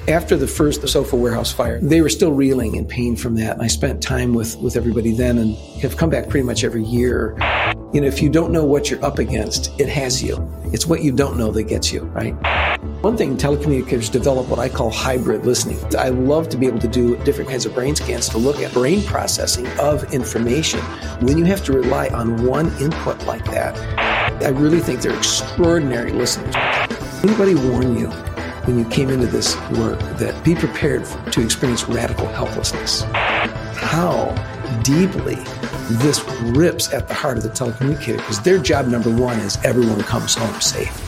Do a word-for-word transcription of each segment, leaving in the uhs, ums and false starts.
After the first the Sofa Warehouse fire, they were still reeling in pain from that. And I spent time with, with everybody then and have come back pretty much every year. You know, if you don't know what you're up against, it has you. It's what you don't know that gets you, right? One thing, telecommunicators develop what I call hybrid listening. I love to be able to do different kinds of brain scans to look at brain processing of information. When you have to rely on one input like that, I really think they're extraordinary listeners. Anybody warn you when you came into this work that be prepared to experience radical helplessness? How deeply this rips at the heart of the telecommunicator, because their job number one is everyone comes home safe.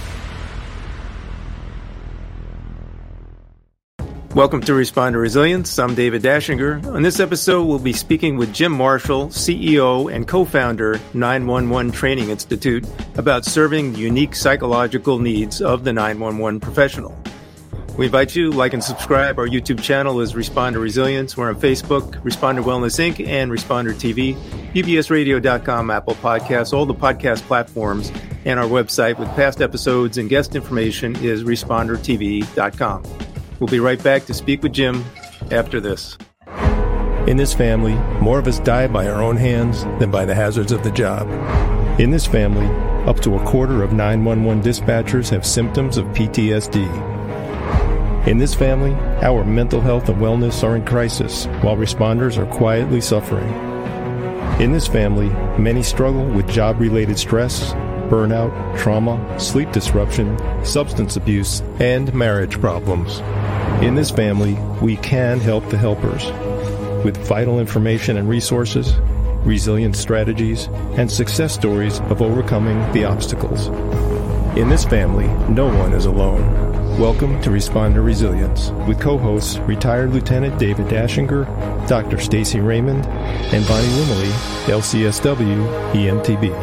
Welcome to Respond to Resilience. I'm David Dashinger. On this episode, we'll be speaking with Jim Marshall, C E O and co-founder, nine one one Training Institute, about serving the unique psychological needs of the nine one one professional. We invite you to like and subscribe. Our YouTube channel is Respond to Resilience. We're on Facebook, Responder Wellness Incorporated, and Responder T V, U B S radio dot com, Apple Podcasts, all the podcast platforms, and our website with past episodes and guest information is responder t v dot com. We'll be right back to speak with Jim after this. In this family, more of us die by our own hands than by the hazards of the job. In this family, up to a quarter of nine one one dispatchers have symptoms of P T S D. In this family, our mental health and wellness are in crisis, while responders are quietly suffering. In this family, many struggle with job-related stress, burnout, trauma, sleep disruption, substance abuse, and marriage problems. In this family, we can help the helpers with vital information and resources, resilient strategies, and success stories of overcoming the obstacles. In this family, no one is alone. Welcome to Respond to Resilience with co-hosts retired Lieutenant David Dashinger, Doctor Stacy Raymond, and Bonnie Limley, L C S W E M T B.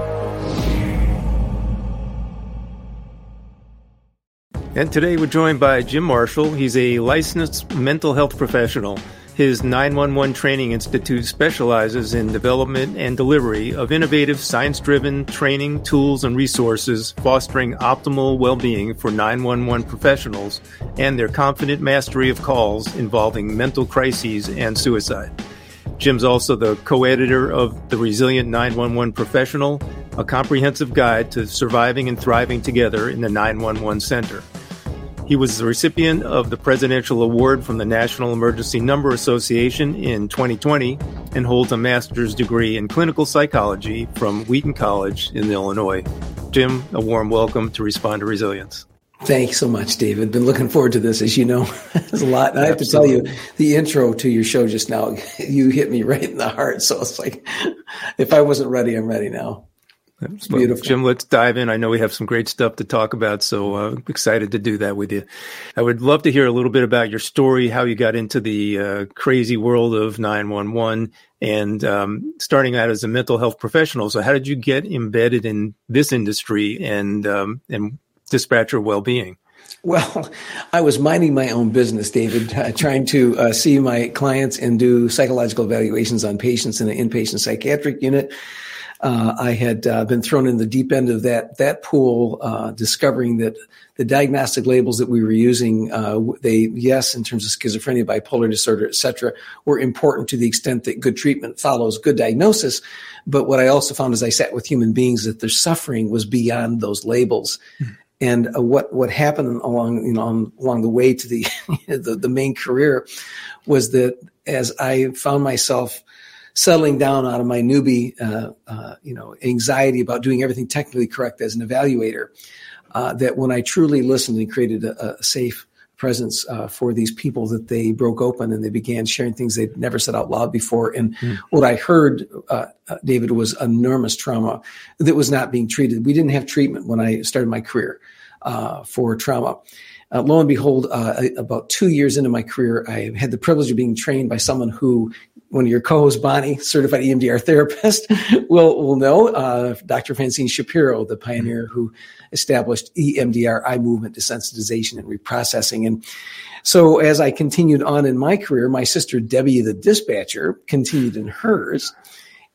And today we're joined by Jim Marshall. He's a licensed mental health professional. His nine one one Training Institute specializes in development and delivery of innovative, science-driven training, tools, and resources, fostering optimal well-being for nine one one professionals and their confident mastery of calls involving mental crises and suicide. Jim's also the co-editor of The Resilient nine one one Professional, a comprehensive guide to surviving and thriving together in the nine one one Center. He was the recipient of the Presidential Award from the National Emergency Number Association in twenty twenty and holds a master's degree in clinical psychology from Wheaton College in Illinois. Jim, a warm welcome to Respond to Resilience. Thanks so much, David. Been looking forward to this, as you know. There's a lot. And I have Absolutely. to tell you, the intro to your show just now, you hit me right in the heart. So it's like, if I wasn't ready, I'm ready now. It's well, beautiful. Jim, let's dive in. I know we have some great stuff to talk about, so uh, excited to do that with you. I would love to hear a little bit about your story, how you got into the uh, crazy world of nine one one, and um, starting out as a mental health professional. So how did you get embedded in this industry and um, and dispatcher well-being? Well, I was minding my own business, David, uh, trying to uh, see my clients and do psychological evaluations on patients in an inpatient psychiatric unit. Uh, I had uh, been thrown in the deep end of that that pool, uh, discovering that the diagnostic labels that we were using, uh, they, yes, in terms of schizophrenia, bipolar disorder, et cetera, were important to the extent that good treatment follows good diagnosis. But what I also found as I sat with human beings, that their suffering was beyond those labels. Mm-hmm. And uh, what what happened along you know on, along the way to the, the the main career was that as I found myself settling down out of my newbie, uh, uh, you know, anxiety about doing everything technically correct as an evaluator, uh, that when I truly listened and created a, a safe presence uh, for these people, that they broke open and they began sharing things they'd never said out loud before. And mm. what I heard, uh, uh, David, was enormous trauma that was not being treated. We didn't have treatment when I started my career uh, for trauma. Uh, lo and behold, uh, about two years into my career, I had the privilege of being trained by someone who, one of your co-hosts, Bonnie, certified E M D R therapist, will will know, uh, Doctor Francine Shapiro, the pioneer who established E M D R, eye movement desensitization and reprocessing. And so as I continued on in my career, my sister Debbie, the dispatcher, continued in hers.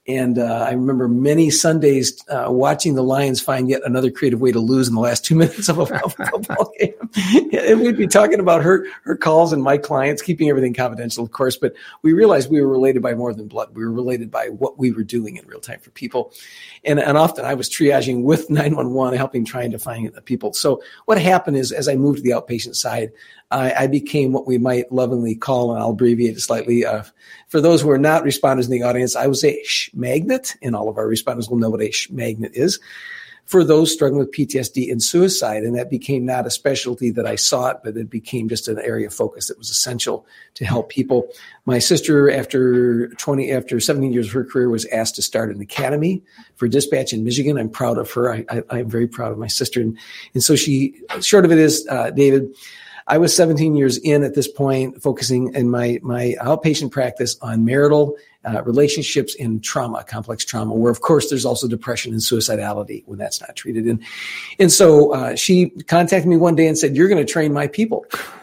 And uh, I remember many Sundays uh, watching the Lions find yet another creative way to lose in the last two minutes of a football game. And we'd be talking about her her calls and my clients, keeping everything confidential, of course. But we realized we were related by more than blood. We were related by what we were doing in real time for people. And, and often I was triaging with nine one one, helping, trying to find the people. So what happened is, as I moved to the outpatient side, I, I became what we might lovingly call, and I'll abbreviate it slightly, uh, for those who are not responders in the audience, I would say sh magnet, and all of our responders will know what a sh magnet is, for those struggling with P T S D and suicide. And that became not a specialty that I sought, but it became just an area of focus that was essential to help people. My sister, after twenty, after seventeen years of her career, was asked to start an academy for dispatch in Michigan. I'm proud of her. I, I, I'm very proud of my sister. And, and so she, short of it is, uh, David, I was seventeen years in at this point, focusing in my, my outpatient practice on marital uh, relationships and trauma, complex trauma, where, of course, there's also depression and suicidality when that's not treated. And, and so uh, she contacted me one day and said, "You're going to train my people."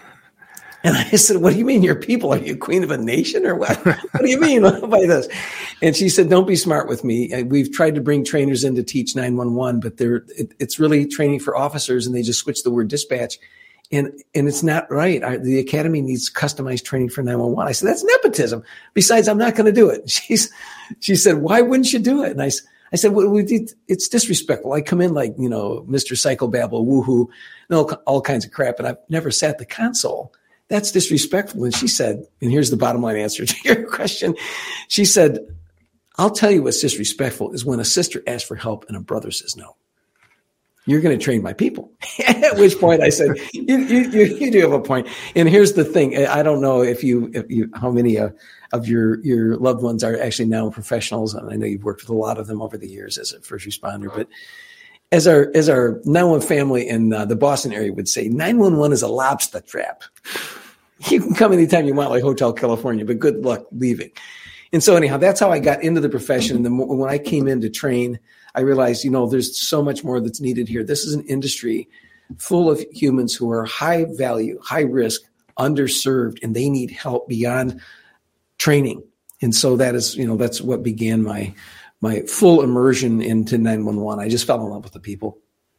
And I said, "What do you mean your people? Are you queen of a nation or what? What do you mean by this?" And she said, "Don't be smart with me. We've tried to bring trainers in to teach nine one one, but they're, it, it's really training for officers, and they just switch the word dispatch. And, and it's not right. I, the academy needs customized training for nine one one. I said, "That's nepotism. Besides, I'm not going to do it." She's, she said, "Why wouldn't you do it?" And I, I said, "Well, we did, it's disrespectful. I come in like, you know, Mister Psychobabble, woohoo, and all, all kinds of crap. And I've never sat at the console. That's disrespectful." And she said, and here's the bottom line answer to your question. She said, "I'll tell you what's disrespectful is when a sister asks for help and a brother says no. You're going to train my people." At which point I said, you, you, you, you do have a point. And here's the thing. I don't know if you, if you, how many uh, of your, your loved ones are actually now professionals. And I know you've worked with a lot of them over the years as a first responder, but as our, as our nine one one family in uh, the Boston area would say, nine one one is a lobster trap. You can come anytime you want, like Hotel California, but good luck leaving. And so anyhow, that's how I got into the profession. And then when I came in to train, I realized, you know, there's so much more that's needed here. This is an industry full of humans who are high value, high risk, underserved, and they need help beyond training. And so that is, you know, that's what began my my full immersion into nine one one. I just fell in love with the people.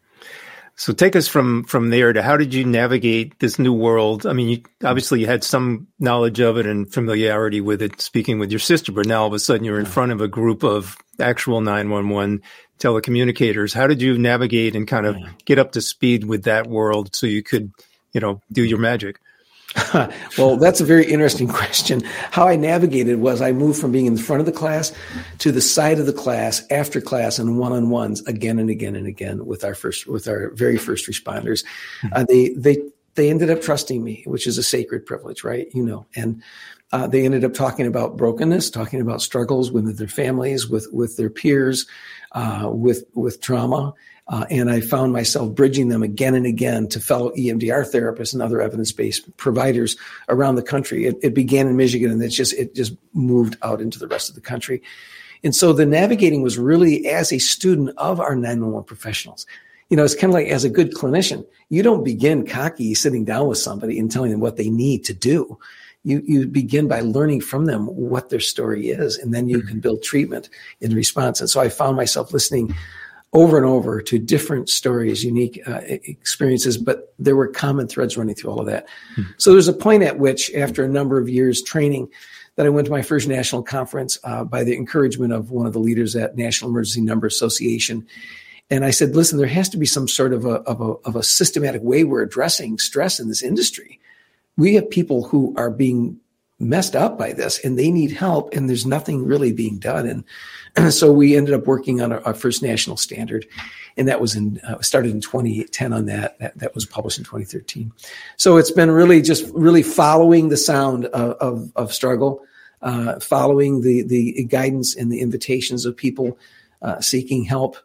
So take us from from there to how did you navigate this new world? I mean, you, obviously you had some knowledge of it and familiarity with it, speaking with your sister, but now all of a sudden you're in front of a group of actual nine one one telecommunicators. How did you navigate and kind of get up to speed with that world so you could, you know, do your magic? Well, that's a very interesting question. How I navigated was I moved from being in the front of the class to the side of the class, after class, and one-on-ones again and again and again with our first, with our very first responders. Uh, they they they ended up trusting me, which is a sacred privilege, right? You know, and uh, they ended up talking about brokenness, talking about struggles with their families, with with their peers, uh, with with trauma. Uh, and I found myself bridging them again and again to fellow E M D R therapists and other evidence-based providers around the country. It, it began in Michigan, and it just it just moved out into the rest of the country. And so the navigating was really as a student of our nine one one professionals. You know, it's kind of like as a good clinician, you don't begin cocky sitting down with somebody and telling them what they need to do. You you begin by learning from them what their story is, and then you can build treatment in response. And so I found myself listening over and over to different stories, unique uh, experiences, but there were common threads running through all of that. Hmm. So there's a point at which, after a number of years training, that I went to my first national conference uh, by the encouragement of one of the leaders at National Emergency Number Association. And I said, listen, there has to be some sort of a, of a, of a systematic way we're addressing stress in this industry. We have people who are being messed up by this and they need help, and there's nothing really being done. And so we ended up working on our, our first national standard, and that was in uh, started in twenty ten on that. that. That was published in twenty thirteen. So it's been really just really following the sound of of, of struggle, uh, following the the guidance and the invitations of people uh, seeking help,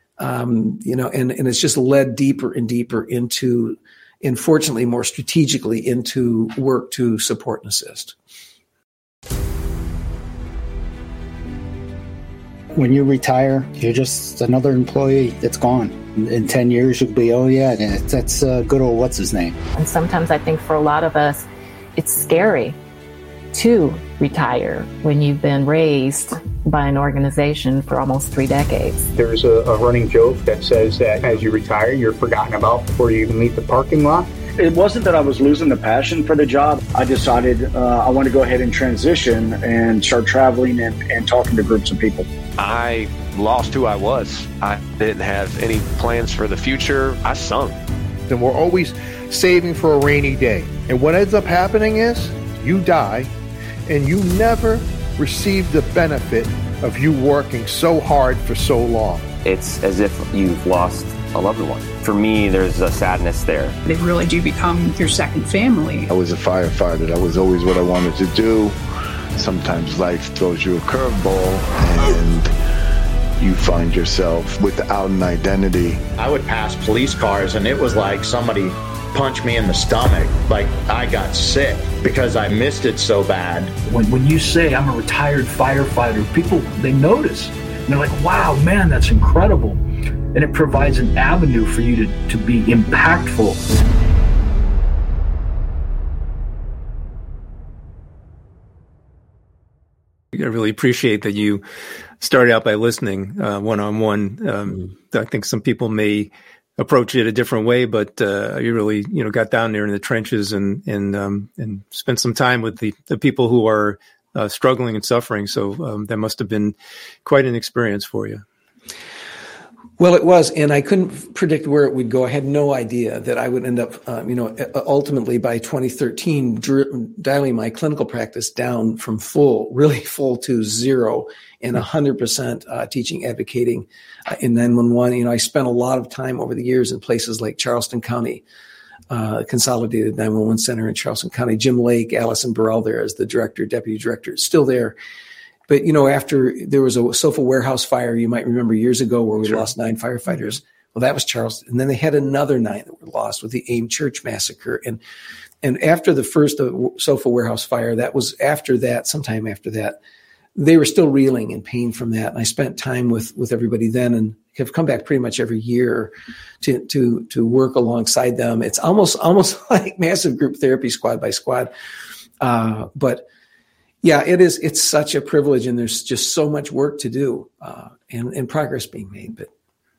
um, you know, and and it's just led deeper and deeper into, and fortunately more strategically into work to support and assist. When you retire, you're just another employee that's gone. In ten years, you'll be, oh yeah, that's uh, good old what's his name. And sometimes I think for a lot of us, it's scary to retire when you've been raised by an organization for almost three decades. There's a, a running joke that says that as you retire, you're forgotten about before you even leave the parking lot. It wasn't that I was losing the passion for the job. I decided uh, I want to go ahead and transition and start traveling and, and talking to groups of people. I lost who I was. I didn't have any plans for the future. I sunk. And we're always saving for a rainy day. And what ends up happening is you die and you never receive the benefit of you working so hard for so long. It's as if you've lost a loved one. For me, there's a sadness there. They really do become your second family. I was a firefighter. That was always what I wanted to do. Sometimes life throws you a curveball and you find yourself without an identity. I would pass police cars and it was like somebody punched me in the stomach, like I got sick because I missed it so bad. When when you say I'm a retired firefighter, people, they notice. And they're like, wow, man, that's incredible. And it provides an avenue for you to, to be impactful. I really appreciate that you started out by listening uh, one-on-one. Um, I think some people may approach it a different way, but uh, you really, you know, got down there in the trenches and and um, and spent some time with the, the people who are uh, struggling and suffering. So um, that must have been quite an experience for you. Well, it was, and I couldn't predict where it would go. I had no idea that I would end up, um, you know, ultimately by twenty thirteen, dr- dialing my clinical practice down from full, really full to zero, and one hundred percent uh, teaching, advocating uh, in nine one one. You know, I spent a lot of time over the years in places like Charleston County, uh, Consolidated nine one one Center in Charleston County. Jim Lake, Allison Burrell there as the director, deputy director, still there. But, you know, after there was a Sofa warehouse fire, you might remember years ago where we sure. lost nine firefighters. Well, that was Charleston. And then they had another nine that were lost with the AIM Church massacre. And and after the first Sofa warehouse fire, that was after that, sometime after that, they were still reeling in pain from that. And I spent time with with everybody then and have come back pretty much every year to to to work alongside them. It's almost almost like massive group therapy, squad by squad. Uh, but Yeah, it is. It's such a privilege, and there's just so much work to do uh, and, and progress being made. But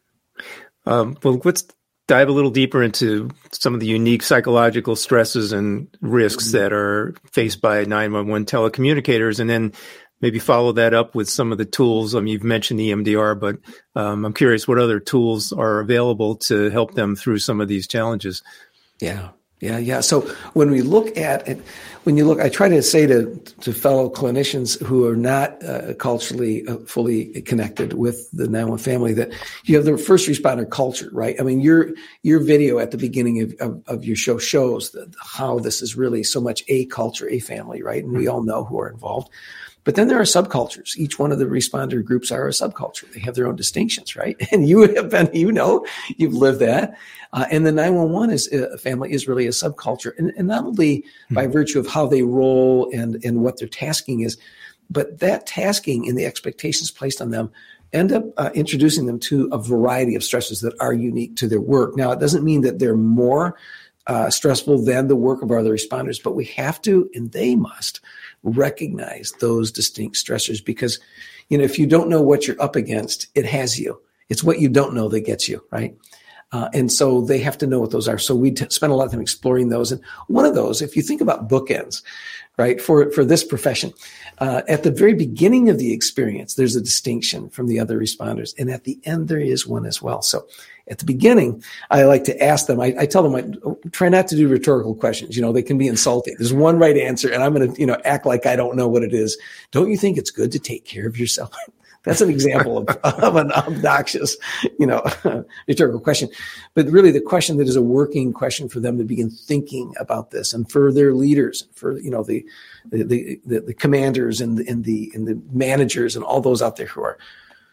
um, well, let's dive a little deeper into some of the unique psychological stresses and risks mm-hmm. that are faced by nine one one telecommunicators, and then maybe follow that up with some of the tools. I mean, you've mentioned E M D R, but um, I'm curious what other tools are available to help them through some of these challenges. Yeah. Yeah, yeah. So when we look at it, when you look, I try to say to, to fellow clinicians who are not uh, culturally uh, fully connected with the nine one one family that you have the first responder culture, right? I mean, your your video at the beginning of, of, of your show shows that how this is really so much a culture, a family, right? And we all know who are involved. But then there are subcultures. Each one of the responder groups are a subculture. They have their own distinctions, right? And you have been, you know, you've lived that. Uh, and the nine one one is a family is really a subculture, and, and not only mm-hmm. by virtue of how they roll and and what their tasking is, but that tasking and the expectations placed on them end up uh, introducing them to a variety of stresses that are unique to their work. Now, it doesn't mean that they're more uh, stressful than the work of our other responders, but we have to, and they must, recognize those distinct stressors because, you know, if you don't know what you're up against, it has you. It's what you don't know that gets you, right? Uh, and so they have to know what those are. So we t- spend a lot of time exploring those. And one of those, if you think about bookends, right, for, for this profession, uh, at the very beginning of the experience, there's a distinction from the other responders. And at the end, there is one as well. So at the beginning, I like to ask them, I, I tell them, I try not to do rhetorical questions. You know, they can be insulting. There's one right answer, and I'm going to, you know, act like I don't know what it is. Don't you think it's good to take care of yourself? That's an example of, of an obnoxious, you know, rhetorical question. But really the question that is a working question for them to begin thinking about this, and for their leaders, for, you know, the the the, the commanders and the, and the and the managers and all those out there who are.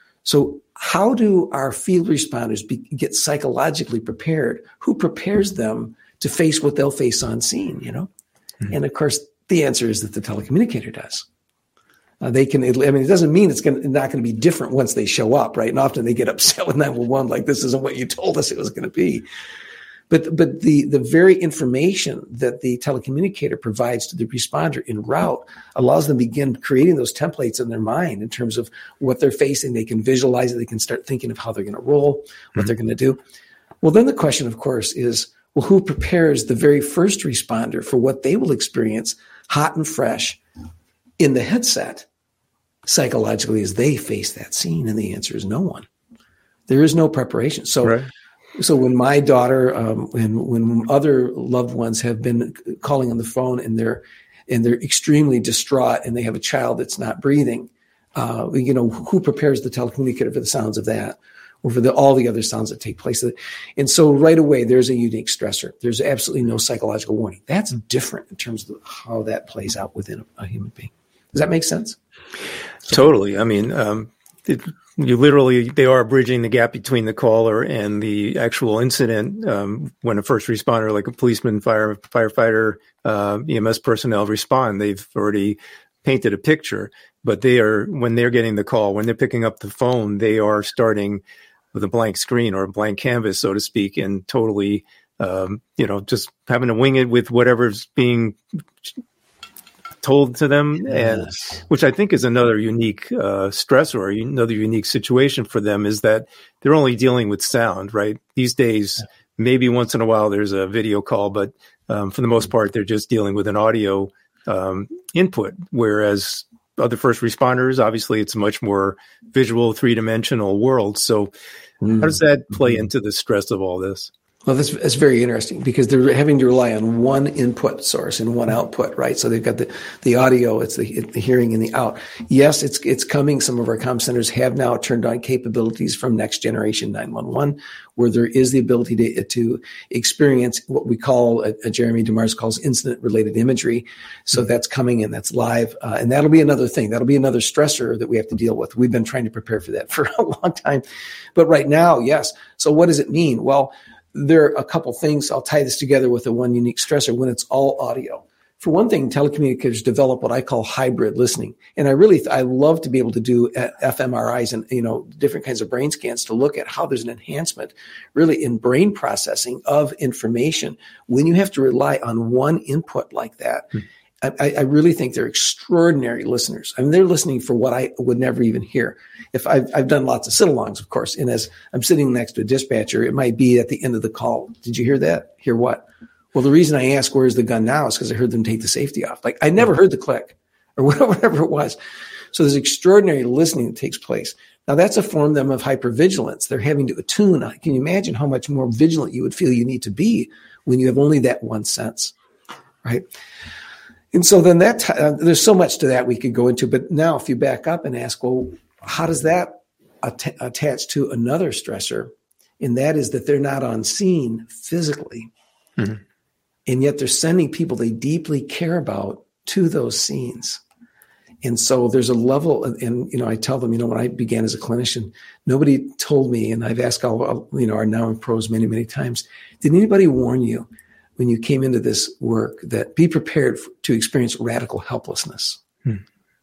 So how do our field responders be, get psychologically prepared? Who prepares them to face what they'll face on scene, you know? Mm-hmm. And of course, the answer is that the telecommunicator does. Uh, they can, I mean, it doesn't mean it's going not going to be different once they show up, right? And often they get upset with nine one one, like, this isn't what you told us it was going to be. But but the, the very information that the telecommunicator provides to the responder en route allows them to begin creating those templates in their mind in terms of what they're facing. They can visualize it. They can start thinking of how they're going to roll, what mm-hmm. they're going to do. Well, then the question, of course, is, well, who prepares the very first responder for what they will experience hot and fresh in the headset psychologically as they face that scene? And the answer is no one. There is no preparation. So right. So when my daughter um, and when other loved ones have been calling on the phone and they're and they're extremely distraught and they have a child that's not breathing, uh, you know, who prepares the telecommunicator for the sounds of that or for the, all the other sounds that take place? And so right away, there's a unique stressor. There's absolutely no psychological warning. That's different in terms of how that plays out within a, a human being. Does that make sense? Totally. I mean, um, it, you literally, they are bridging the gap between the caller and the actual incident. Um, when a first responder, like a policeman, fire, firefighter, uh, E M S personnel respond, they've already painted a picture, but they are, when they're getting the call, when they're picking up the phone, they are starting with a blank screen or a blank canvas, so to speak, and totally, um, you know, just having to wing it with whatever's being told to them, and yes. which I think is another unique uh, stressor, or another unique situation for them, is that they're only dealing with sound, right? These days, maybe once in a while there's a video call, but um, for the most part, they're just dealing with an audio um, input, whereas other first responders, obviously, it's a much more visual, three-dimensional world. So mm. how does that play into the stress of all this? Well, that's, that's very interesting because they're having to rely on one input source and one output, right? So they've got the, the audio, it's the, the hearing and the out. Yes, it's it's coming. Some of our comm centers have now turned on capabilities from next generation nine one one, where there is the ability to, to experience what we call, uh, Jeremy DeMars calls incident-related imagery. So mm-hmm. that's coming and that's live. Uh, and that'll be another thing. That'll be another stressor that we have to deal with. We've been trying to prepare for that for a long time. But right now, yes. So what does it mean? Well, there are a couple things. I'll tie this together with the one unique stressor when it's all audio. For one thing, telecommunicators develop what I call hybrid listening. And I really, I love to be able to do F M R Is and, you know, different kinds of brain scans to look at how there's an enhancement really in brain processing of information when you have to rely on one input like that. Hmm. I, I really think they're extraordinary listeners. I mean, they're listening for what I would never even hear. If I've, I've done lots of sit-alongs, of course, and as I'm sitting next to a dispatcher, it might be at the end of the call. Did you hear that? Hear what? Well, the reason I ask where's the gun now is because I heard them take the safety off. Like I never heard the click or whatever it was. So there's extraordinary listening that takes place. Now that's a form them of hypervigilance. They're having to attune. Can you imagine how much more vigilant you would feel you need to be when you have only that one sense, right? And so then that, uh, there's so much to that we could go into, but now if you back up and ask, well, how does that at- attach to another stressor? And that is that they're not on scene physically. Mm-hmm. And yet they're sending people they deeply care about to those scenes. And so there's a level, and, you know, I tell them, you know, when I began as a clinician, nobody told me, and I've asked all, you know, our now pros many, many times, did anybody warn you when you came into this work that be prepared for, to experience radical helplessness? Hmm.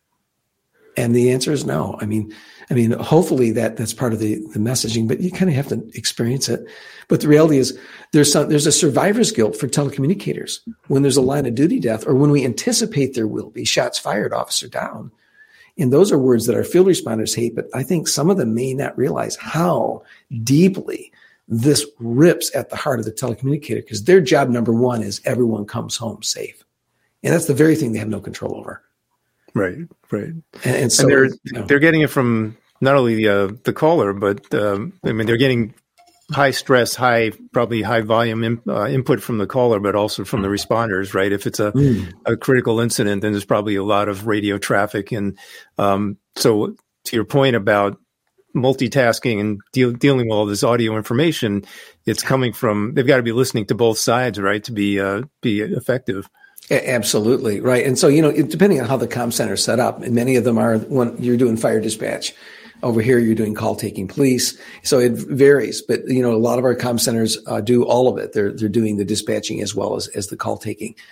And the answer is no. I mean, I mean, hopefully that that's part of the, the messaging, but you kind of have to experience it. But the reality is there's some, there's a survivor's guilt for telecommunicators when there's a line of duty death or when we anticipate there will be shots fired, officer down. And those are words that our field responders hate, but I think some of them may not realize how deeply this rips at the heart of the telecommunicator, because their job number one is everyone comes home safe. And that's the very thing they have no control over. Right, right. And, and so and they're, you know, they're getting it from not only the, uh, the caller, but um, I mean, they're getting high stress, high, probably high volume in, uh, input from the caller, but also from the responders, right? If it's a, mm. a critical incident, then there's probably a lot of radio traffic. And um, so to your point about multitasking and deal, dealing with all this audio information, it's coming from, they've got to be listening to both sides, right, to be uh, be effective. Absolutely, right. And so, you know, it, depending on how the comm center is set up, and many of them are when you're doing fire dispatch. Over here, you're doing call taking police. So it varies. But, you know, a lot of our comm centers uh, do all of it. They're they're doing the dispatching as well as, as the call taking.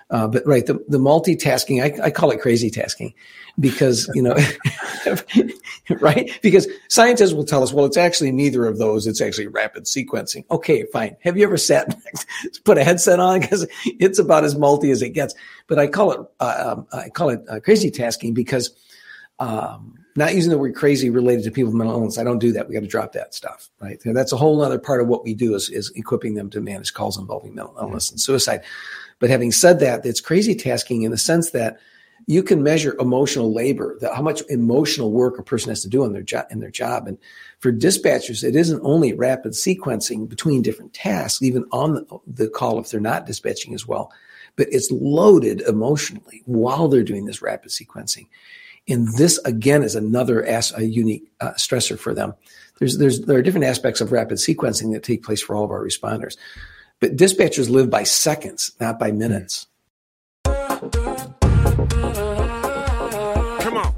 Uh, but right, the, the multitasking, I, I call it crazy tasking because, you know, right? Because scientists will tell us, well, it's actually neither of those. It's actually rapid sequencing. Okay, fine. Have you ever sat, put a headset on? Because it's about as multi as it gets. But I call it, uh, um, I call it uh, crazy tasking because, um, not using the word crazy related to people with mental illness. I don't do that. We got to drop that stuff, right? And that's a whole other part of what we do is, is equipping them to manage calls involving mental illness and suicide. But having said that, it's crazy tasking in the sense that you can measure emotional labor, that how much emotional work a person has to do in their job. In their job, and for dispatchers, it isn't only rapid sequencing between different tasks, even on the, the call if they're not dispatching as well, but it's loaded emotionally while they're doing this rapid sequencing. And this, again, is another as, a unique uh, stressor for them. There's, there's, there are different aspects of rapid sequencing that take place for all of our responders. But dispatchers live by seconds, not by minutes. Come on.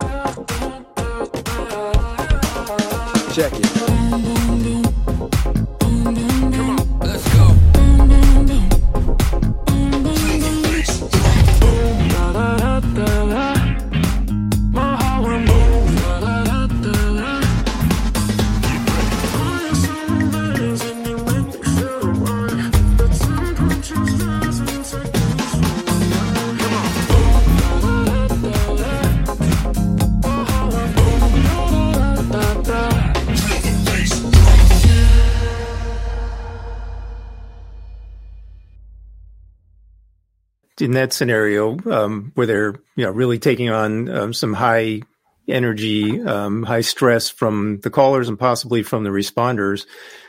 Check it. Come on, let's go. In that scenario, um, where they're you know really taking on um, some high energy, um, high stress from the callers and possibly from the responders,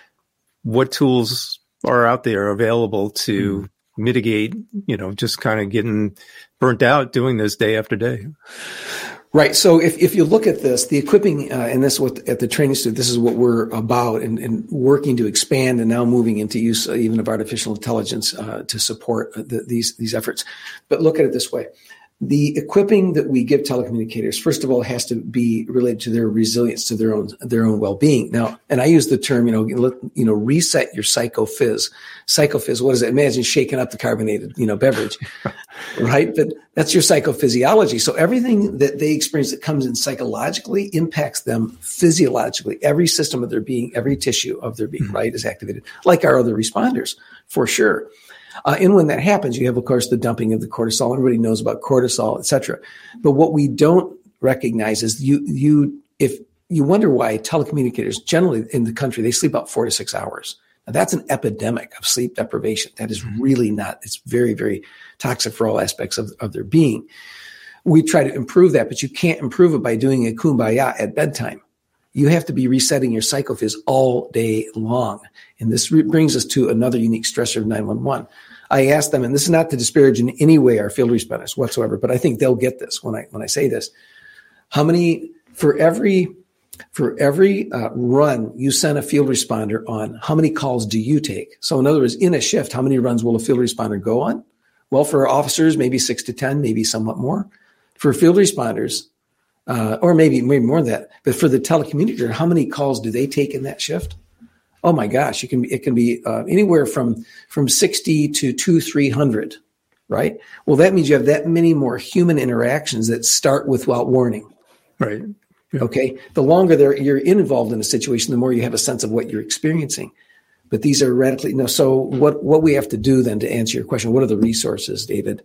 what tools are out there available to mm. mitigate, you know, just kind of getting burnt out doing this day after day? Right. So if, if you look at this, the equipping, uh, and this is what at the training institute, this is what we're about and, and working to expand and now moving into use uh, even of artificial intelligence uh, to support uh, the, these, these efforts. But look at it this way. The equipping that we give telecommunicators, first of all, has to be related to their resilience, to their own their own well-being. Now, and I use the term, you know, you know, reset your psychophys. Psychophys, what does it? Imagine shaking up the carbonated, you know, beverage, right? But that's your psychophysiology. So everything that they experience that comes in psychologically impacts them physiologically. Every system of their being, every tissue of their being, mm-hmm. right, is activated, like our other responders, for sure. Uh, and when that happens, you have, of course, the dumping of the cortisol. Everybody knows about cortisol, et cetera. But what we don't recognize is you, you, if you wonder why telecommunicators generally in the country, they sleep about four to six hours. Now, that's an epidemic of sleep deprivation. That is really not, it's very, very toxic for all aspects of, of their being. We try to improve that, but you can't improve it by doing a kumbaya at bedtime. You have to be resetting your psychophys all day long. And this re- brings us to another unique stressor of nine one one. I asked them, and this is not to disparage in any way our field responders whatsoever, but I think they'll get this when I when I say this. How many, for every for every uh, run you send a field responder on, how many calls do you take? So in other words, in a shift, how many runs will a field responder go on? Well, for officers, maybe six to ten, maybe somewhat more. For field responders, uh, or maybe maybe more than that. But for the telecommunicator, how many calls do they take in that shift? Oh my gosh, it can be, it can be uh, anywhere from, from sixty to two, three hundred, right? Well, that means you have that many more human interactions that start without warning. Right. Yeah. Okay. The longer they're, you're involved in a situation, the more you have a sense of what you're experiencing. But these are radically, no. So what, what we have to do then to answer your question, what are the resources, David?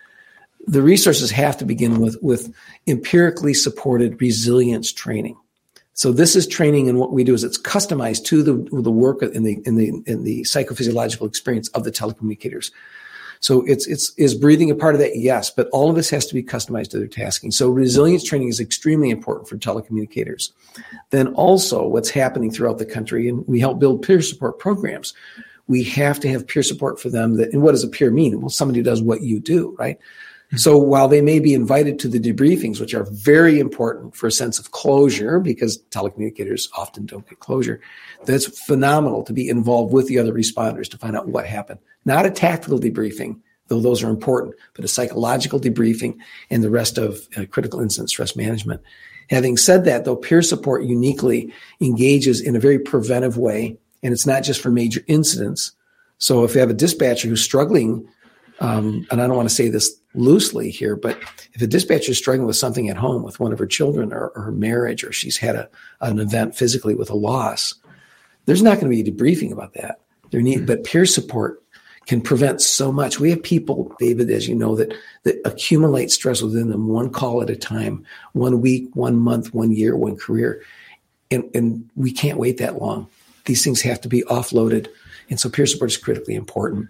The resources have to begin with, with empirically supported resilience training. So this is training, and what we do is it's customized to the the work in the in the in the psychophysiological experience of the telecommunicators. So it's it's is breathing a part of that? Yes, but all of this has to be customized to their tasking. So resilience training is extremely important for telecommunicators. Then also what's happening throughout the country, and we help build peer support programs. We have to have peer support for them. That, and what does a peer mean? Well, somebody who does what you do, right? So while they may be invited to the debriefings, which are very important for a sense of closure, because telecommunicators often don't get closure, that's phenomenal to be involved with the other responders to find out what happened. Not a tactical debriefing, though those are important, but a psychological debriefing and the rest of uh, critical incident stress management. Having said that, though, peer support uniquely engages in a very preventive way, and it's not just for major incidents. So if you have a dispatcher who's struggling Um, and I don't want to say this loosely here, but if a dispatcher is struggling with something at home with one of her children or, or her marriage, or she's had a, an event physically with a loss, there's not going to be a debriefing about that. There need, but peer support can prevent so much. We have people, David, as you know, that, that accumulate stress within them one call at a time, one week, one month, one year, one career. And, and we can't wait that long. These things have to be offloaded. And so peer support is critically important.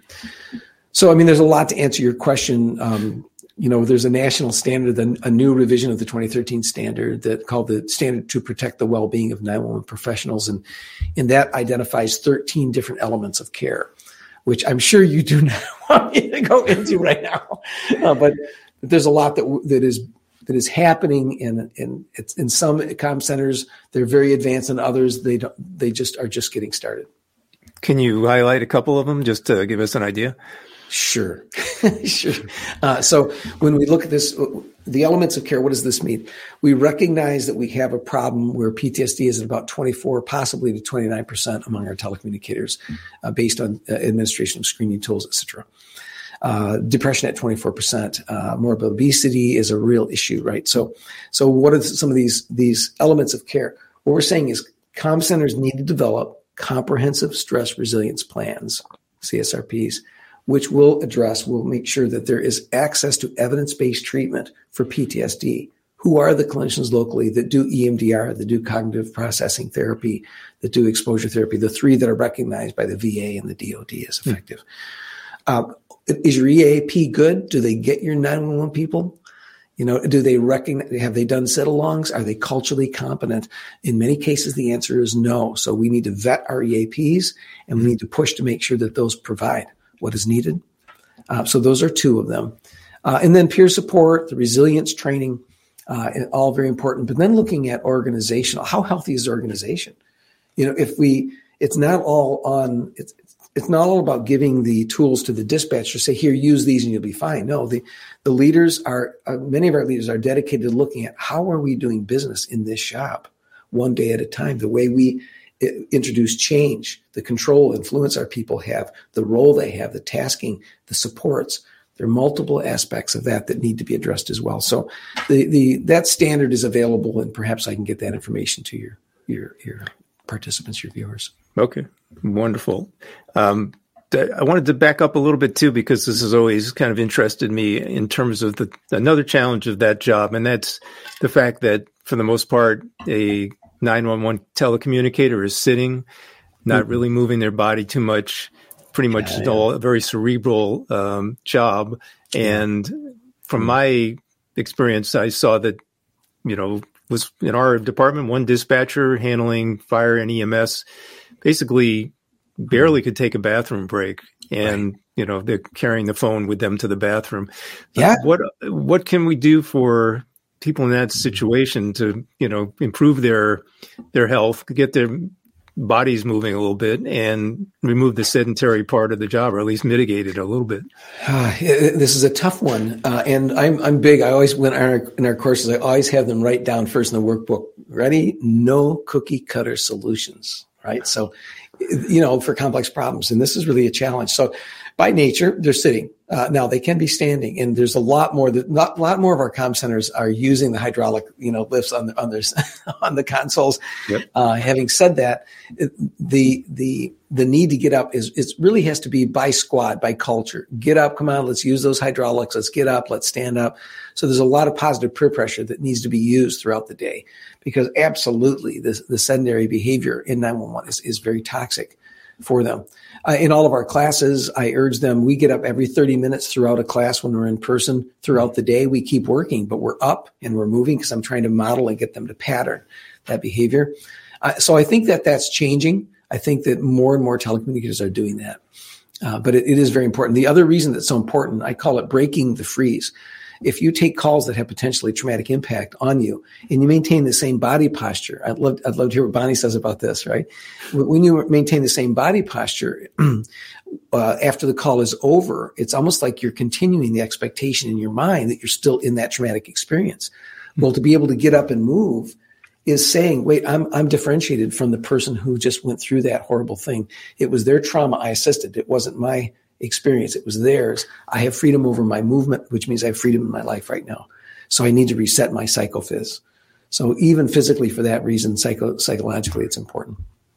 So, I mean, there's a lot to answer your question. Um, you know, there's a national standard, a new revision of the twenty thirteen standard that called the Standard to Protect the Well-Being of nine one one Professionals. And, and that identifies thirteen different elements of care, which I'm sure you do not want me to go into right now. Uh, but there's a lot that that is that is happening in in it's in some comm centers. They're very advanced, and others they don't. They just are just getting started. Can you highlight a couple of them just to give us an idea? Sure, sure. Uh, so when we look at this, the elements of care, what does this mean? We recognize that we have a problem where P T S D is at about twenty-four, possibly to twenty-nine percent among our telecommunicators, uh, based on uh, administration of screening tools, et cetera. Uh, depression at twenty-four percent. Uh, morbid obesity is a real issue, right? So, so what are some of these these elements of care? What we're saying is comm centers need to develop comprehensive stress resilience plans, C S R Ps, which will address, will make sure that there is access to evidence-based treatment for P T S D. Who are the clinicians locally that do E M D R, that do cognitive processing therapy, that do exposure therapy, the three that are recognized by the V A and the D O D as effective. Mm-hmm. Uh, is your E A P good? Do they get your nine one one people? You know, do they recognize, have they done sit-alongs? Are they culturally competent? In many cases, the answer is no. So we need to vet our E A Ps, and we need to push to make sure that those provide what is needed. Uh, so those are two of them. Uh, and then peer support, the resilience training, uh, all very important. But then looking at organizational, how healthy is the organization? You know, if we, it's not all on, it's, it's not all about giving the tools to the dispatcher, say, here, use these and you'll be fine. No, the, the leaders are, uh, many of our leaders are dedicated to looking at how are we doing business in this shop one day at a time, the way we introduce change, the control, influence our people have, the role they have, the tasking, the supports. There are multiple aspects of that that need to be addressed as well. So the, the that standard is available, and perhaps I can get that information to your your your participants, your viewers. Okay, wonderful. Um, I wanted to back up a little bit too, because this has always kind of interested me in terms of the another challenge of that job, and that's the fact that for the most part, a nine one one telecommunicator is sitting, not mm-hmm. really moving their body too much, pretty much yeah, yeah. all a very cerebral um, job. And yeah. from mm-hmm. my experience, I saw that, you know, was in our department, one dispatcher handling fire and E M S basically barely could take a bathroom break. And, right. you know, they're carrying the phone with them to the bathroom. Yeah. What, what can we do for people in that situation to, you know, improve their their health, get their bodies moving a little bit, and remove the sedentary part of the job, or at least mitigate it a little bit? Uh, this is a tough one, uh, and I'm I'm big. I always when our, in our courses, I always have them write down first in the workbook. Ready? No cookie cutter solutions. Right? So, you know, for complex problems, and this is really a challenge. So, by nature, they're sitting. Uh, now they can be standing, and there's a lot more that not a lot more of our comm centers are using the hydraulic, you know, lifts on the on their on the consoles. Yep. Uh, having said that, the the the need to get up is it really has to be by squad, by culture. Get up, come on, let's use those hydraulics. Let's get up, let's stand up. So there's a lot of positive peer pressure that needs to be used throughout the day, because absolutely the the sedentary behavior in nine one one is is very toxic for them. Uh, in all of our classes, I urge them, we get up every thirty minutes throughout a class when we're in person. Throughout the day, we keep working, but we're up and we're moving, because I'm trying to model and get them to pattern that behavior. Uh, so I think that that's changing. I think that more and more telecommunicators are doing that. Uh, but it, it is very important. The other reason that's so important, I call it breaking the freeze. If you take calls that have potentially traumatic impact on you and you maintain the same body posture, I'd love, I'd love to hear what Bonnie says about this, right? When you maintain the same body posture, uh, after the call is over, it's almost like you're continuing the expectation in your mind that you're still in that traumatic experience. Mm-hmm. Well, to be able to get up and move is saying, wait, I'm, I'm differentiated from the person who just went through that horrible thing. It was their trauma I assisted. It wasn't my experience. It was theirs. I have freedom over my movement, which means I have freedom in my life right now. So I need to reset my psychophys. So even physically, for that reason, psycho- psychologically, it's important.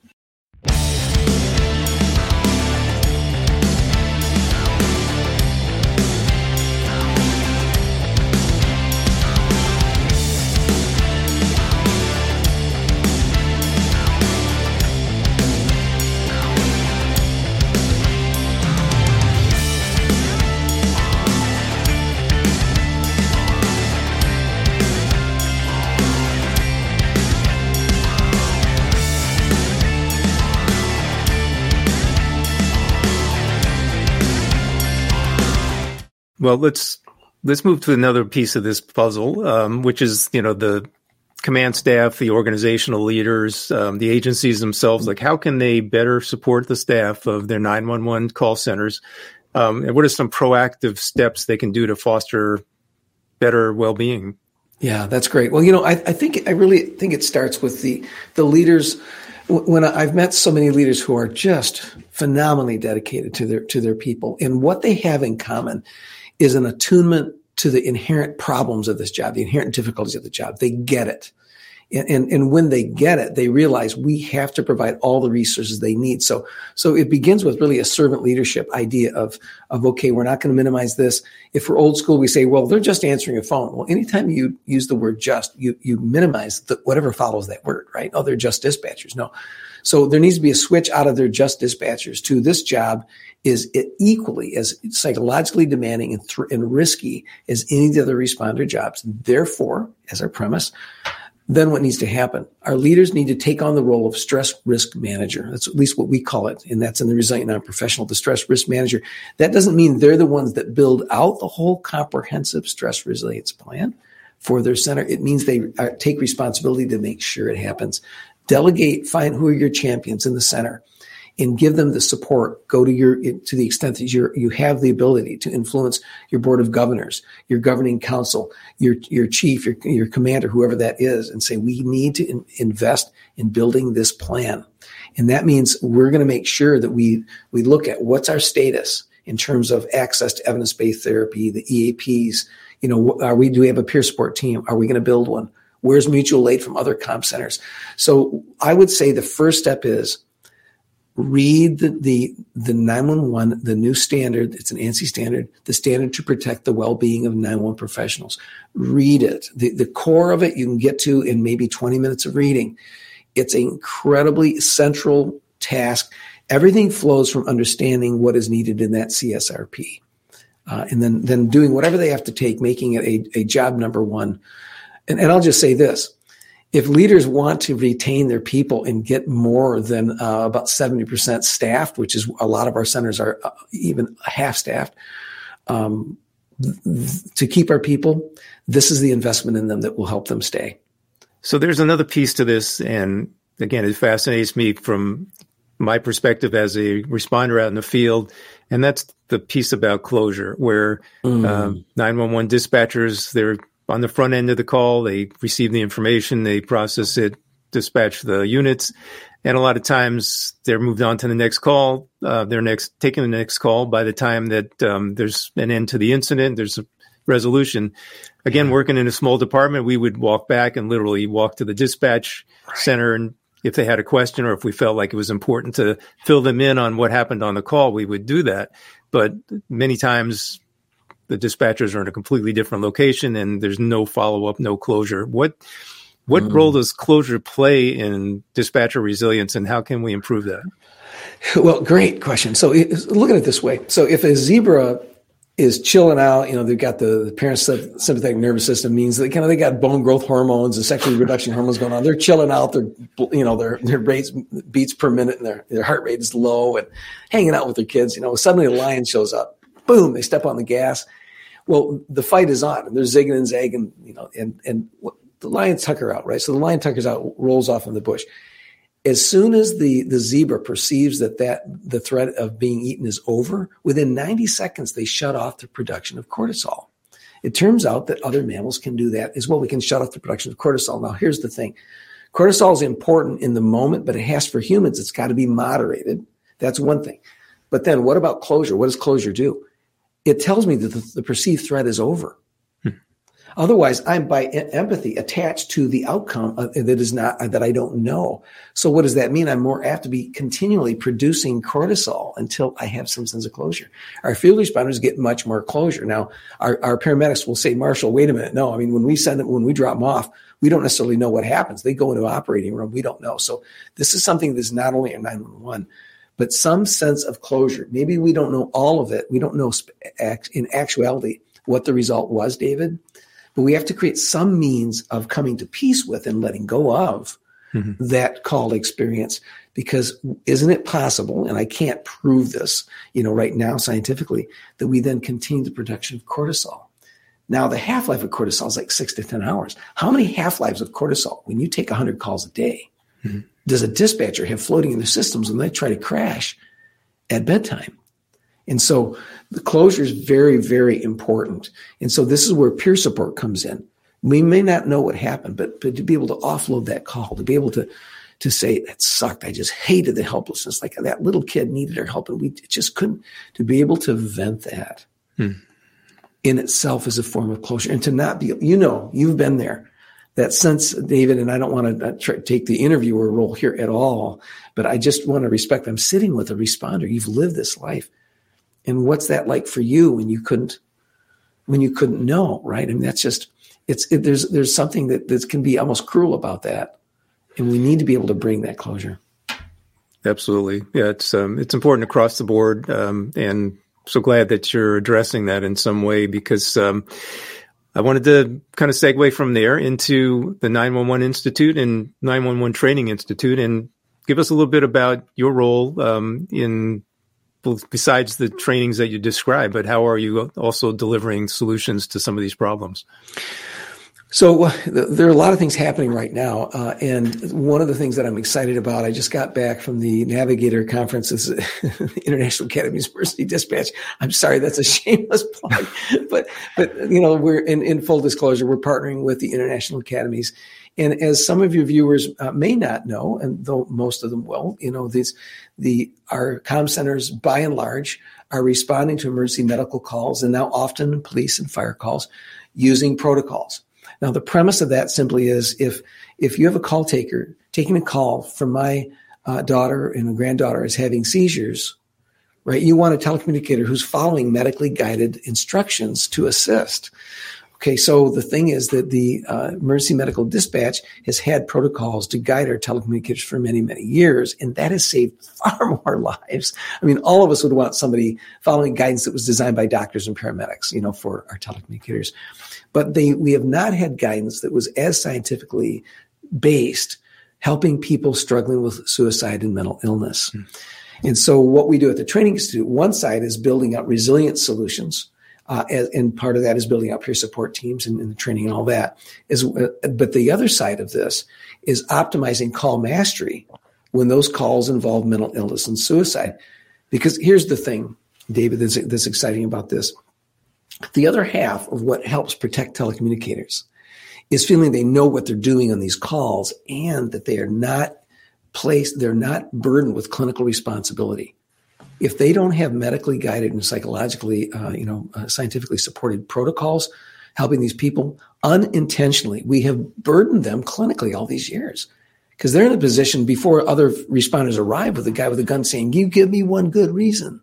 Well, let's let's move to another piece of this puzzle, um, which is, you know, the command staff, the organizational leaders, um, the agencies themselves. Like, how can they better support the staff of their nine one one call centers? Um, and what are some proactive steps they can do to foster better well-being? Yeah, that's great. Well, you know, I, I think I really think it starts with the the leaders. When I've met so many leaders who are just phenomenally dedicated to their to their people, and what they have in common is an attunement to the inherent problems of this job, the inherent difficulties of the job. They get it. And, and, and when they get it, they realize we have to provide all the resources they need. So, so it begins with really a servant leadership idea of, of, okay, we're not going to minimize this. If we're old school, we say, well, they're just answering a phone. Well, anytime you use the word just, you, you minimize the, whatever follows that word, right? Oh, they're just dispatchers. No. So there needs to be a switch out of their just dispatchers to this job is equally as psychologically demanding and, th- and risky as any of the other responder jobs. Therefore, as our premise, then what needs to happen? Our leaders need to take on the role of stress risk manager. That's at least what we call it. And that's in the Resilient Non-Professional, the stress risk manager. That doesn't mean they're the ones that build out the whole comprehensive stress resilience plan for their center. It means they are, take responsibility to make sure it happens. Delegate, find who are your champions in the center, and give them the support. Go to your, to the extent that you're, you have the ability to influence your board of governors, your governing council, your, your chief, your, your commander, whoever that is, and say, we need to in, invest in building this plan. And that means we're going to make sure that we, we look at what's our status in terms of access to evidence-based therapy, the E A Ps. You know, are we, do we have a peer support team? Are we going to build one? Where's mutual aid from other comp centers? So I would say the first step is read the, the, the nine one one, the new standard. It's an ANSI standard, the standard to protect the well-being of nine one one professionals. Read it. The, the core of it you can get to in maybe twenty minutes of reading. It's an incredibly central task. Everything flows from understanding what is needed in that C S R P. Uh, and then, then doing whatever they have to take, making it a, a job number one. And, and I'll just say this. If leaders want to retain their people and get more than uh, about seventy percent staffed, which is a lot of our centers are uh, even half staffed, um, th- to keep our people, this is the investment in them that will help them stay. So there's another piece to this. And again, it fascinates me from my perspective as a responder out in the field. And that's the piece about closure, where mm. um, nine one one dispatchers, they're on the front end of the call, they receive the information, they process it, dispatch the units, and a lot of times they're moved on to the next call. Uh, they're next taking the next call by the time that um, there's an end to the incident, there's a resolution. Again, working in a small department, we would walk back and literally walk to the dispatch right. center, and if they had a question or if we felt like it was important to fill them in on what happened on the call, we would do that. But many times the dispatchers are in a completely different location and there's no follow-up, no closure. What what mm. role does closure play in dispatcher resilience, and how can we improve that? Well, great question. So look at it this way. So if a zebra is chilling out, you know, they've got the, the parasympathetic nervous system, means they kind of, they got bone growth hormones and sexual reproduction hormones going on. They're chilling out. They're, you know, their, their rates, beats per minute, and their, their heart rate is low and hanging out with their kids. You know, suddenly a lion shows up. Boom, they step on the gas. Well, the fight is on, and they're zigging and zagging, you know, and, and the lion tucker out, right? So the lion tuckers out, rolls off in the bush. As soon as the, the zebra perceives that, that the threat of being eaten is over, within ninety seconds, they shut off the production of cortisol. It turns out that other mammals can do that as well. We can shut off the production of cortisol. Now, here's the thing. Cortisol is important in the moment, but it has, for humans, it's got to be moderated. That's one thing. But then what about closure? What does closure do? It tells me that the, the perceived threat is over. Hmm. Otherwise, I'm by e- empathy attached to the outcome of, that is not, that I don't know. So what does that mean? I'm more apt to be continually producing cortisol until I have some sense of closure. Our field responders get much more closure. Now, our, our paramedics will say, Marshall, wait a minute. No, I mean, when we send them, when we drop them off, we don't necessarily know what happens. They go into an operating room. We don't know. So this is something that's not only a nine one one, but some sense of closure. Maybe we don't know all of it. We don't know in actuality what the result was, David, but we have to create some means of coming to peace with and letting go of mm-hmm. that called experience. Because isn't it possible, and I can't prove this, you know, right now scientifically, that we then continue the production of cortisol? Now, the half-life of cortisol is like six to ten hours. How many half-lives of cortisol, when you take one hundred calls a day, mm-hmm. does a dispatcher have floating in their systems when they try to crash at bedtime? And so the closure is very, very important. And so this is where peer support comes in. We may not know what happened, but, but to be able to offload that call, to be able to, to say, that sucked. I just hated the helplessness. Like that little kid needed our help and we just couldn't. To be able to vent that hmm. in itself is a form of closure. And to not be, you know, you've been there. That sense, David, and I don't want to try, take the interviewer role here at all, but I just want to respect, I'm sitting with a responder. You've lived this life. And what's that like for you when you couldn't, when you couldn't know, right? I mean, that's just, it's, it, there's, there's something that, that can be almost cruel about that. And we need to be able to bring that closure. Absolutely. Yeah. It's, um, it's important across the board. Um, and so glad that you're addressing that in some way because, um, I wanted to kind of segue from there into the nine one one Institute and nine one one Training Institute and give us a little bit about your role um, in, besides the trainings that you described, but how are you also delivering solutions to some of these problems? So uh, there are a lot of things happening right now. Uh, and one of the things that I'm excited about, I just got back from the Navigator Conference, this International Academy of Emergency Dispatch. I'm sorry, that's a shameless plug. but, but you know, we're in, in full disclosure, we're partnering with the International Academies. And as some of your viewers uh, may not know, and though most of them will, you know, these, the, our comm centers by and large are responding to emergency medical calls and now often police and fire calls using protocols. Now, the premise of that simply is if if you have a call taker taking a call from my uh, daughter and a granddaughter is having seizures, right, you want a telecommunicator who's following medically guided instructions to assist. Okay, so the thing is that the uh, emergency medical dispatch has had protocols to guide our telecommunicators for many, many years, and that has saved far more lives. I mean, all of us would want somebody following guidance that was designed by doctors and paramedics, you know, for our telecommunicators. But they, we have not had guidance that was as scientifically based, helping people struggling with suicide and mental illness. Mm. And so what we do at the Training Institute, one side is building out resilient solutions. Uh, and part of that is building up peer support teams and, and the training and all that. Is, uh, but the other side of this is optimizing call mastery when those calls involve mental illness and suicide. Because here's the thing, David, that's, that's exciting about this. The other half of what helps protect telecommunicators is feeling they know what they're doing on these calls and that they are not placed, they're not burdened with clinical responsibility. If they don't have medically guided and psychologically, uh, you know, uh, scientifically supported protocols helping these people, unintentionally, we have burdened them clinically all these years because they're in a position before other responders arrive with a guy with a gun saying, you give me one good reason.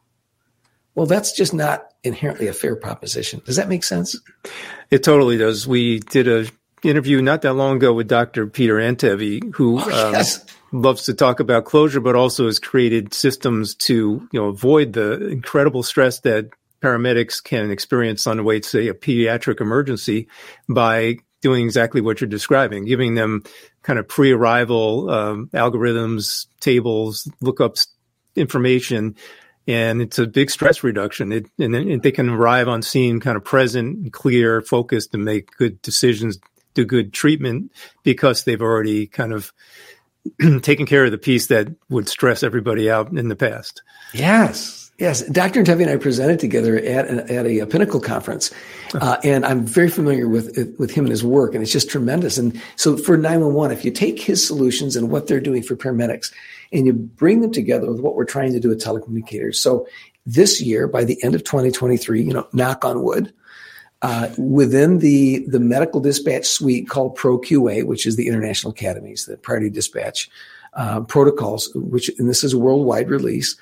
Well, that's just not inherently a fair proposition. Does that make sense? It totally does. We did an interview not that long ago with Doctor Peter Antevi, who oh, yes. um, loves to talk about closure, but also has created systems to, you know, avoid the incredible stress that paramedics can experience on the way to, say, a pediatric emergency by doing exactly what you're describing, giving them kind of pre-arrival um, algorithms, tables, lookups, information. And it's a big stress reduction. It, and then they can arrive on scene kind of present, clear, focused, and make good decisions, do good treatment because they've already kind of taken care of the piece that would stress everybody out in the past. Yes. Yes, Doctor Tevi and I presented together at a, at a, a Pinnacle conference, uh, and I'm very familiar with with him and his work, and it's just tremendous. And so for nine one one, if you take his solutions and what they're doing for paramedics, and you bring them together with what we're trying to do with telecommunicators, so this year, by the end of twenty twenty-three, you know, knock on wood, uh, within the the medical dispatch suite called ProQA, which is the International Academies, the Priority Dispatch uh, protocols, which and this is a worldwide release.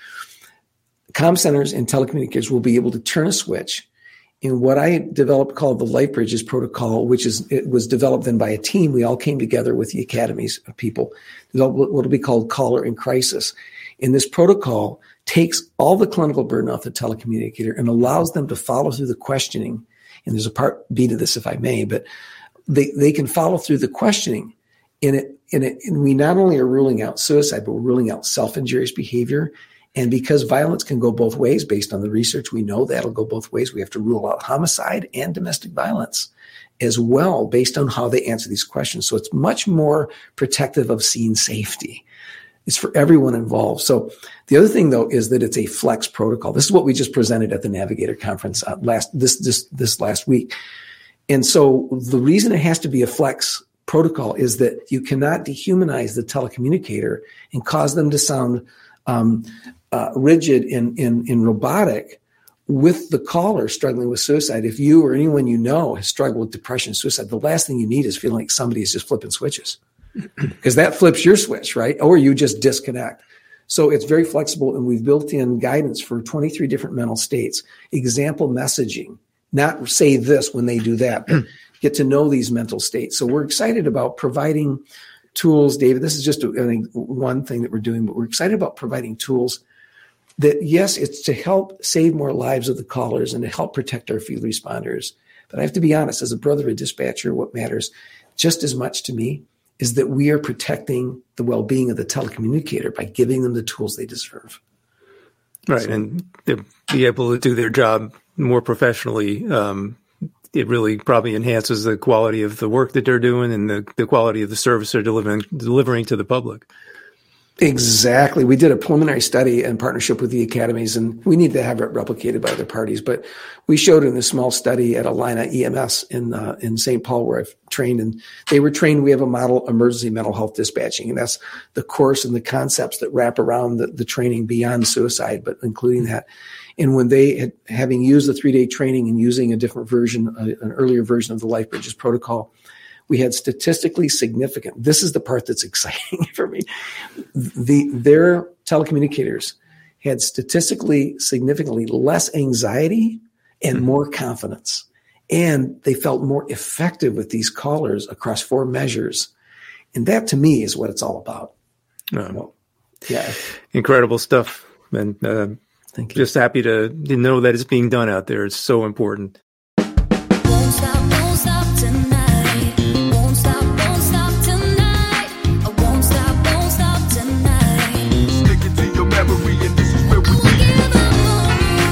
Comm centers and telecommunicators will be able to turn a switch in what I developed called the Life Bridges protocol, which is it was developed then by a team. We all came together with the academies of people, developed what will be called Caller in Crisis. And this protocol takes all the clinical burden off the telecommunicator and allows them to follow through the questioning. And there's a part B to this, if I may, but they, they can follow through the questioning. In it, in it, and we not only are ruling out suicide, but we're ruling out self-injurious behavior. And because violence can go both ways, based on the research, we know that'll go both ways. We have to rule out homicide and domestic violence as well, based on how they answer these questions. So it's much more protective of scene safety. It's for everyone involved. So the other thing, though, is that it's a flex protocol. This is what we just presented at the Navigator conference uh, last this this this last week. And so the reason it has to be a flex protocol is that you cannot dehumanize the telecommunicator and cause them to sound um, Uh, rigid and in, in, in robotic with the caller struggling with suicide. If you or anyone you know has struggled with depression and suicide, the last thing you need is feeling like somebody is just flipping switches, because that flips your switch, right? Or you just disconnect. So it's very flexible, and we've built in guidance for twenty-three different mental states, example messaging, not say this when they do that, but get to know these mental states. So we're excited about providing tools, David. This is just a, I think, one thing that we're doing, but we're excited about providing tools that, yes, it's to help save more lives of the callers and to help protect our field responders. But I have to be honest, as a brother of a dispatcher, what matters just as much to me is that we are protecting the well-being of the telecommunicator by giving them the tools they deserve. Right, so, and to be able to do their job more professionally, um, it really probably enhances the quality of the work that they're doing and the, the quality of the service they're delivering delivering to the public. Exactly. We did a preliminary study in partnership with the academies, and we need to have it replicated by other parties. But we showed in a small study at Allina E M S in uh, in Saint Paul, where I've trained, and they were trained. We have a model emergency mental health dispatching, and that's the course and the concepts that wrap around the, the training beyond suicide, but including that. And when they had, having used the three-day training and using a different version, uh, an earlier version of the Life Bridges protocol, we had statistically significant, this is the part that's exciting for me, the their telecommunicators had statistically significantly less anxiety and more confidence. And they felt more effective with these callers across four measures. And that, to me, is what it's all about. Um, you know? Yeah. Incredible stuff. And uh, Thank you. Just happy to, to know that it's being done out there. It's so important. Won't stop, won't stop tonight. Won't stop, won't stop tonight. I won't stop, won't stop tonight. Stick it to your memory, and this is where we Won't give up on you.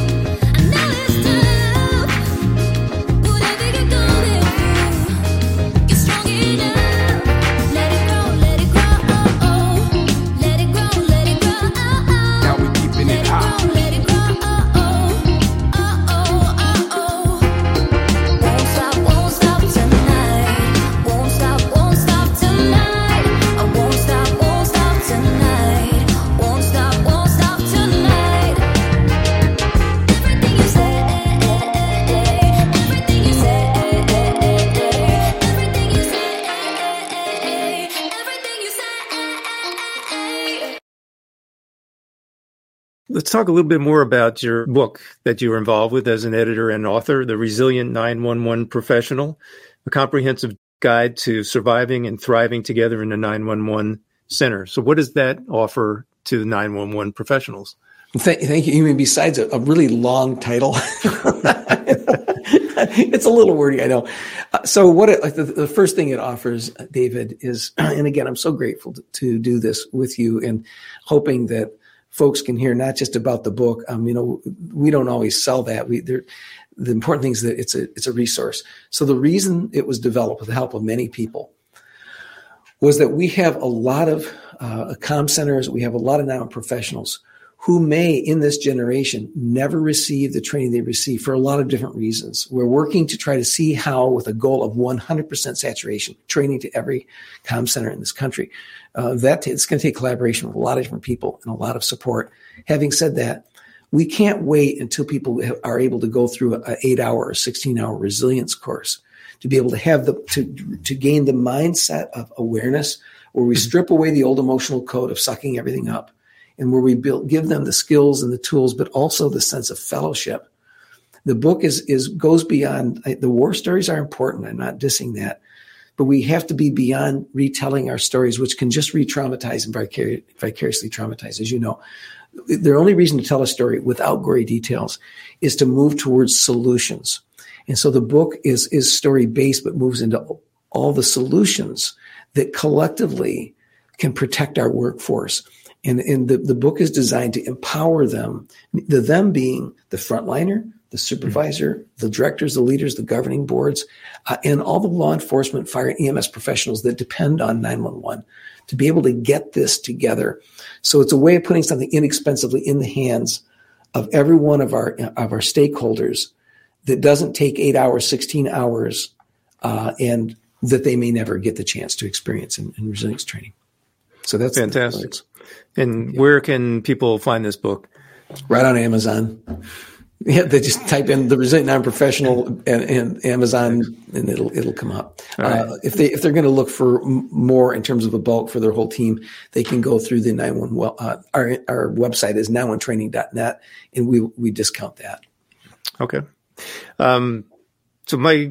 I know it's tough. Whatever you're going through, get strong enough. Let it grow, let it grow. Oh, oh. Let it grow, let it grow. Oh, oh. Now we keeping it hot. Let it grow. Oh, oh. Oh, oh, oh, oh. Won't stop, won't stop tonight. Won't stop, won't stop tonight. I won't stop, won't stop tonight. Won't stop, won't stop tonight. Everything you say, everything you say, everything you say, everything you say. Let's talk a little bit more about your book that you were involved with as an editor and author, The Resilient nine one one Professional, a comprehensive guide to surviving and thriving together in a nine one one center. So what does that offer to nine one one professionals? Thank, thank you. You mean besides a, a really long title? It's a little wordy, I know. Uh, so what it, like the, the first thing it offers, uh, David, is, and again, I'm so grateful to, to do this with you and hoping that folks can hear not just about the book. Um, you know, we don't always sell that. We, the important thing is that it's a, it's a resource. So the reason it was developed with the help of many people was that we have a lot of uh, comm centers. We have a lot of non-professionals who may, in this generation, never receive the training they receive for a lot of different reasons. We're working to try to see how, with a goal of one hundred percent saturation, training to every comm center in this country, uh, that t- it's going to take collaboration with a lot of different people and a lot of support. Having said that, we can't wait until people are able to go through an eight-hour or sixteen-hour resilience course to be able to have the to to gain the mindset of awareness, where we strip away the old emotional code of sucking everything up, and where we build, give them the skills and the tools, but also the sense of fellowship. The book is is goes beyond. The war stories are important. I'm not dissing that, but we have to be beyond retelling our stories, which can just re-traumatize and vicari- vicariously traumatize. As you know, the only reason to tell a story without gory details is to move towards solutions. And so the book is is story based, but moves into all the solutions that collectively can protect our workforce. And, and the, the book is designed to empower them, the them being the frontliner, the supervisor, the directors, the leaders, the governing boards, uh, and all the law enforcement, fire, and E M S professionals that depend on nine one one to be able to get this together. So it's a way of putting something inexpensively in the hands of every one of our of our stakeholders that doesn't take eight hours, sixteen hours, uh, and that they may never get the chance to experience in, in resilience training. So that's fantastic. And yeah. Where can people find this book? Right on Amazon. Yeah, they just type in the Resilient Non-Professional and, and Amazon, and it'll it'll come up. Right. Uh, if they if they're going to look for m- more in terms of a bulk for their whole team, they can go through the nine one one. Uh, our our website is nine one training dot net, and we we discount that. Okay. Um, so my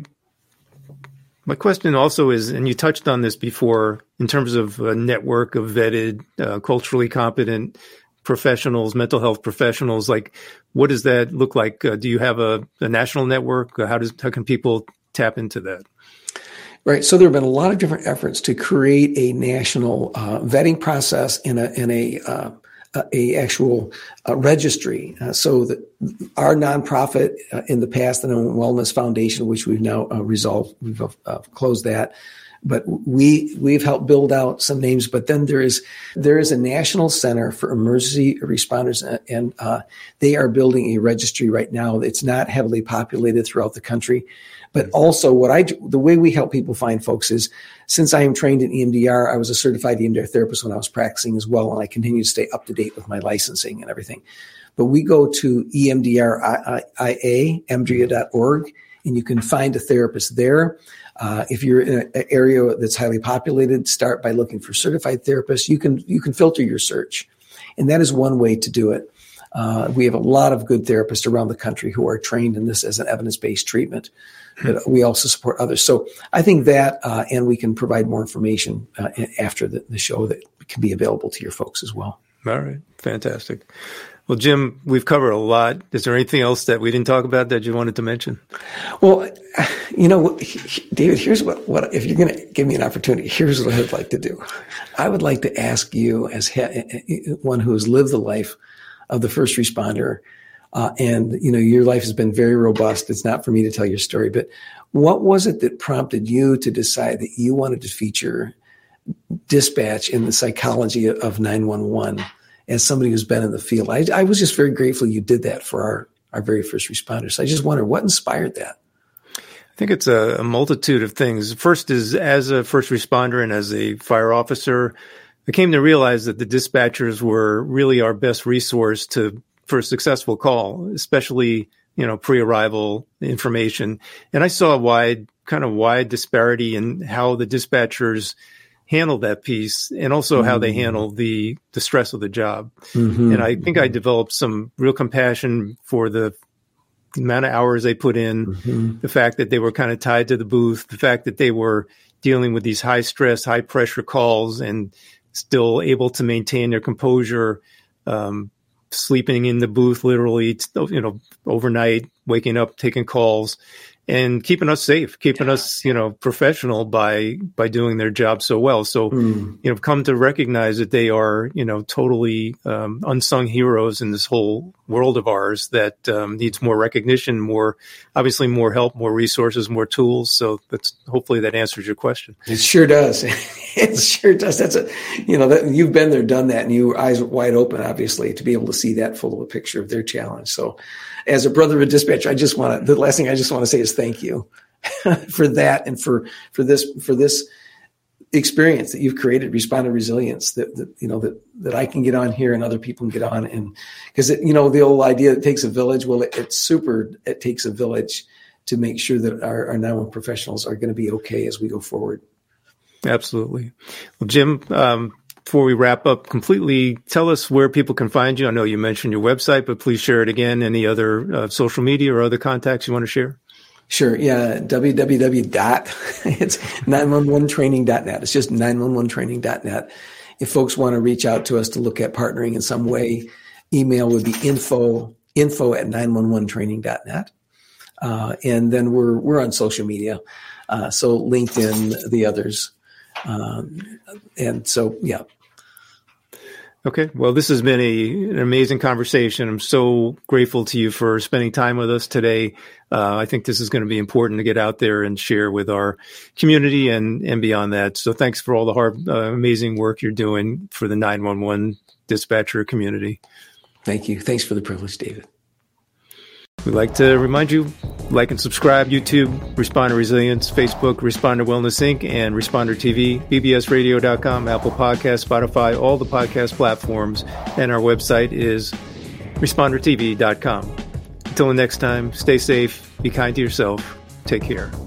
my question also is, and you touched on this before, in terms of a network of vetted, uh, culturally competent professionals, mental health professionals, like what does that look like? Uh, do you have a, a national network? How does how can people tap into that? Right. So there have been a lot of different efforts to create a national uh, vetting process and a in a uh, a actual uh, registry. Uh, so that our nonprofit uh, in the past, the Wellness Foundation, which we've now uh, resolved, we've uh, closed that. But we we've helped build out some names. But then there is there is a National Center for Emergency Responders, and uh, they are building a registry right now. It's not heavily populated throughout the country, but also what I do, the way we help people find folks is, since I am trained in E M D R, I was a certified E M D R therapist when I was practicing as well, and I continue to stay up to date with my licensing and everything. But we go to E M D R I A, E M D R I A dot org, and you can find a therapist there. Uh, if you're in an area that's highly populated, start by looking for certified therapists. You can you can filter your search, and that is one way to do it. Uh, we have a lot of good therapists around the country who are trained in this as an evidence-based treatment, but we also support others. So I think that, uh, and we can provide more information uh, after the, the show that can be available to your folks as well. All right, fantastic. Well, Jim, we've covered a lot. Is there anything else that we didn't talk about that you wanted to mention? Well, you know, David, here's what, what if you're going to give me an opportunity, here's what I'd like to do. I would like to ask you, as he, one who has lived the life of the first responder, uh, and, you know, your life has been very robust. It's not for me to tell your story, but what was it that prompted you to decide that you wanted to feature dispatch in the psychology of nine one one? As somebody who's been in the field, I, I was just very grateful you did that for our, our very first responders. So I just wonder what inspired that. I think it's a, a multitude of things. First is, as a first responder and as a fire officer, I came to realize that the dispatchers were really our best resource to for a successful call, especially, you know, pre-arrival information. And I saw a wide, kind of wide disparity in how the dispatchers handle that piece, and also mm-hmm. how they handle the, the stress of the job. Mm-hmm. And I think I developed some real compassion for the amount of hours they put in, mm-hmm. the fact that they were kind of tied to the booth, the fact that they were dealing with these high stress, high pressure calls and still able to maintain their composure, um, sleeping in the booth, literally, you know, overnight, waking up, taking calls, and keeping us safe, keeping yeah. us, you know, professional by, by doing their job so well. So, mm. you know, come to recognize that they are, you know, totally, um, unsung heroes in this whole world of ours that, um, needs more recognition, more, obviously more help, more resources, more tools. So that's, hopefully that answers your question. It sure does. It sure does. That's a, you know, that you've been there, done that, and you were eyes wide open, obviously, to be able to see that full of a picture of their challenge. So as a brother of a dispatcher, I just want to, the last thing I just want to say is thank you for that. And for, for this, for this experience that you've created, Responder Resilience, that, that, you know, that, that I can get on here and other people can get on. And because, you know, the old idea that it takes a village, well, it, it's super, it takes a village to make sure that our, our nine one one professionals are going to be okay as we go forward. Absolutely. Well, Jim, um, before we wrap up completely, tell us where people can find you. I know you mentioned your website, but please share it again. Any other uh, social media or other contacts you want to share? Sure. Yeah. w w w dot it's nine one one training dot net. It's just nine one one training dot net. If folks want to reach out to us to look at partnering in some way, email would be info, info at nine one one training dot net. Uh, and then we're, we're on social media. Uh, so LinkedIn, the others. Um, and so, yeah. Okay. Well, this has been a, an amazing conversation. I'm so grateful to you for spending time with us today. Uh, I think this is going to be important to get out there and share with our community and, and beyond that. So thanks for all the hard, uh, amazing work you're doing for the nine one one dispatcher community. Thank you. Thanks for the privilege, David. We'd like to remind you, like and subscribe, YouTube, Responder Resilience, Facebook, Responder Wellness Incorporated, and Responder T V, B B S radio dot com, Apple Podcasts, Spotify, all the podcast platforms, and our website is responder t v dot com. Until the next time, stay safe, be kind to yourself, take care.